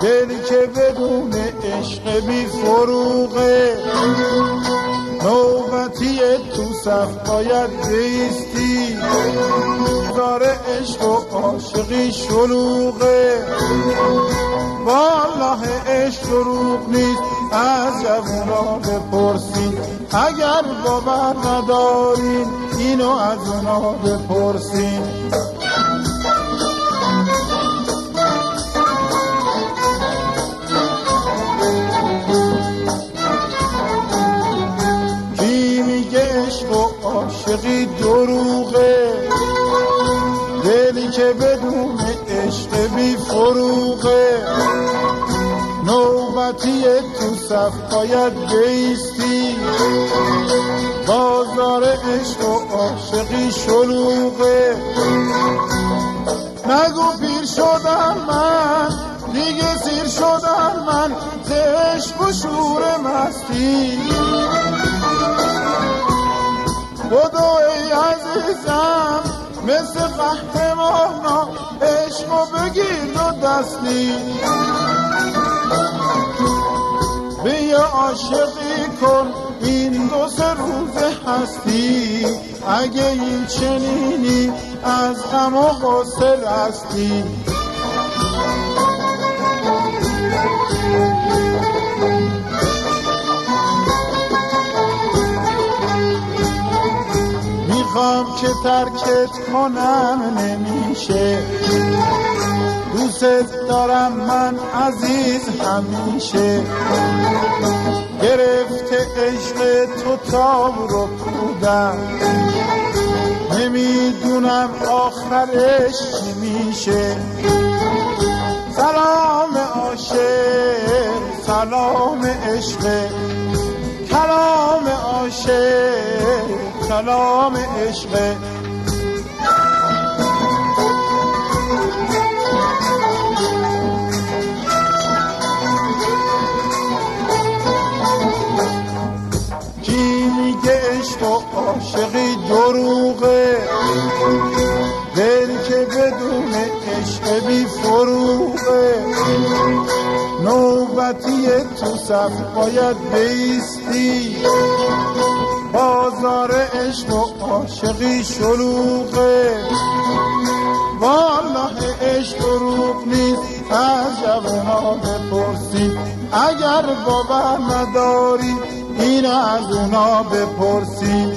دلی که بدون عشق بی فروغه، نوبتی تو صف باید بیستی، داره عشق و عاشقی شلوغه. والله عشق دروغ نیست، از جوونا بپرسین، اگر باور ندارین اینو از اونا بپرسین. کی میگه عشق و عاشقی دروغه، دلی که بدون عشق بی فروغه، نوبتی تو صف باید بیستی، بازار عشق و عاشقی شلوغه. نگو پیر شدم من، دیگه سیر شدم من، ز عشق و شور مستی. بدو ای عزیزم مثل قهرمانا، عشقو بگیر دو دستی، بیا عاشقی کن این دو سه روز هستی، اگه این چنینی از غم و غصه رستی. میخوام که ترکت کنم نمیشه، دوست دارم من عزیز همیشه، گرفته عشق تو تاب رو بودم، نمیدونم آخرش چی میشه. سلام عاشق، سلام عشق، کلام عاشق، کلام عشق. عشق و عاشقی دروغه، دل که بدون عشق بی فروغه، نوبتی تو صف باید بیستی، بازار عشق و عاشقی شلوغه. والله عشق دروغ نیست، از جوونا بپرسید، اگر باور نداری این از اونا بپرسید.